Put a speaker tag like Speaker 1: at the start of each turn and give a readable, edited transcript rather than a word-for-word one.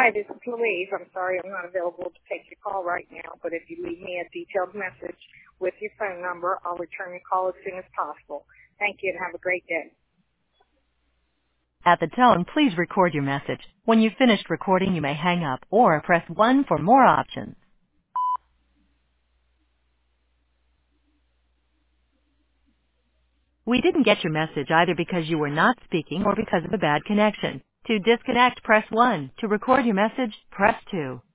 Speaker 1: Hi, this is Louise. I'm sorry I'm not available to take your call right now, but if you leave me a detailed message with your phone number, I'll return your call as soon as possible. Thank you and have a great day.
Speaker 2: At the tone, please record your message. When you've finished recording, you may hang up or press 1 for more options. We didn't get your message either because you were not speaking or because of a bad connection. To disconnect, press 1. To record your message, press 2.